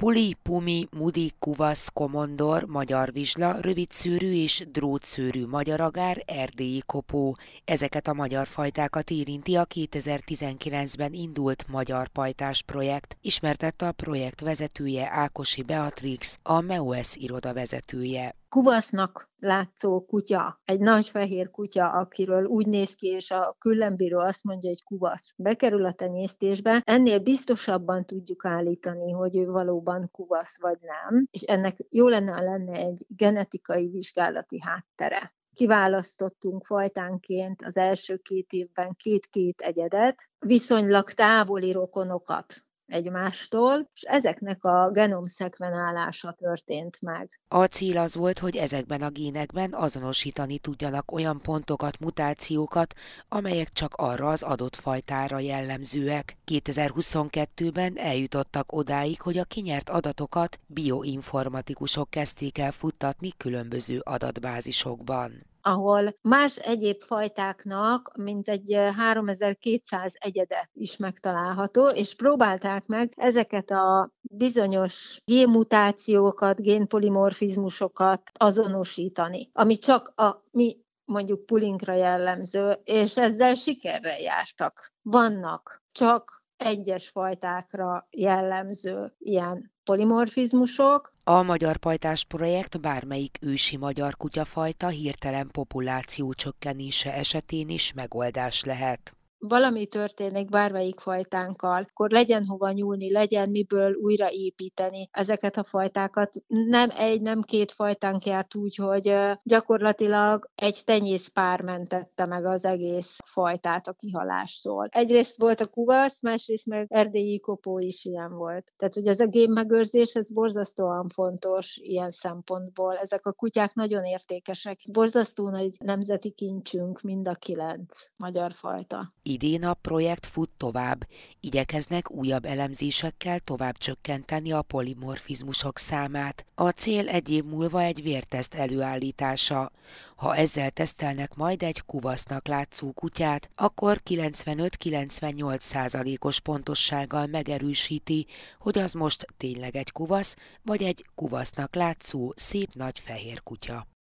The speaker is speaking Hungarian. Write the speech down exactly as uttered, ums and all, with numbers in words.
Puli, pumi, mudi, kuvasz, komondor, magyar vizsla, rövidszőrű és drótszőrű magyaragár, erdélyi kopó. Ezeket a magyar fajtákat érinti a kétezer-tizenkilencben indult Magyar Pajtás projekt, ismertette a projekt vezetője Ákosi Beatrix, a MEOS iroda vezetője. Kuvasznak látszó kutya, egy nagy fehér kutya, akiről úgy néz ki, és a küllenbíró azt mondja, hogy kuvasz, bekerül a tenyésztésbe, ennél biztosabban tudjuk állítani, hogy ő valóban kuvasz vagy nem, és ennek jó lenne, ha lenne egy genetikai vizsgálati háttere. Kiválasztottunk fajtánként az első két évben két-két egyedet, viszonylag távoli rokonokat egymástól, és ezeknek a genomszekvenálása történt meg. A cél az volt, hogy ezekben a génekben azonosítani tudjanak olyan pontokat, mutációkat, amelyek csak arra az adott fajtára jellemzőek. kétezer-huszonkettőben eljutottak odáig, hogy a kinyert adatokat bioinformatikusok kezdték el futtatni különböző adatbázisokban, ahol más egyéb fajtáknak mintegy háromezer-kétszáz egyede is megtalálható, és próbálták meg ezeket a bizonyos génmutációkat, génpolimorfizmusokat azonosítani, ami csak a mi mondjuk pulinkra jellemző, és ezzel sikerrel jártak. Vannak csak egyes fajtákra jellemző ilyen polimorfizmusok. A Magyar Pajtás projekt bármelyik ősi magyar kutyafajta hirtelen populáció csökkenése esetén is megoldás lehet. Valami történik bármelyik fajtánkkal, akkor legyen hova nyúlni, legyen miből újraépíteni ezeket a fajtákat. Nem egy, nem két fajtánk járt úgy, hogy gyakorlatilag egy tenyészpár mentette meg az egész fajtát a kihalástól. Egyrészt volt a kuvasz, másrészt meg erdélyi kopó is ilyen volt. Tehát, hogy ez a génmegőrzés, ez borzasztóan fontos ilyen szempontból. Ezek a kutyák nagyon értékesek. Borzasztó nagy nemzeti kincsünk mind a kilenc magyar fajta. Idén a projekt fut tovább. Igyekeznek újabb elemzésekkel tovább csökkenteni a polimorfizmusok számát. A cél egy év múlva egy vérteszt előállítása. Ha ezzel tesztelnek majd egy kuvasznak látszó kutyát, akkor kilencvenöt-kilencvennyolc százalékos pontossággal megerősíti, hogy az most tényleg egy kuvasz, vagy egy kuvasznak látszó szép nagy fehér kutya.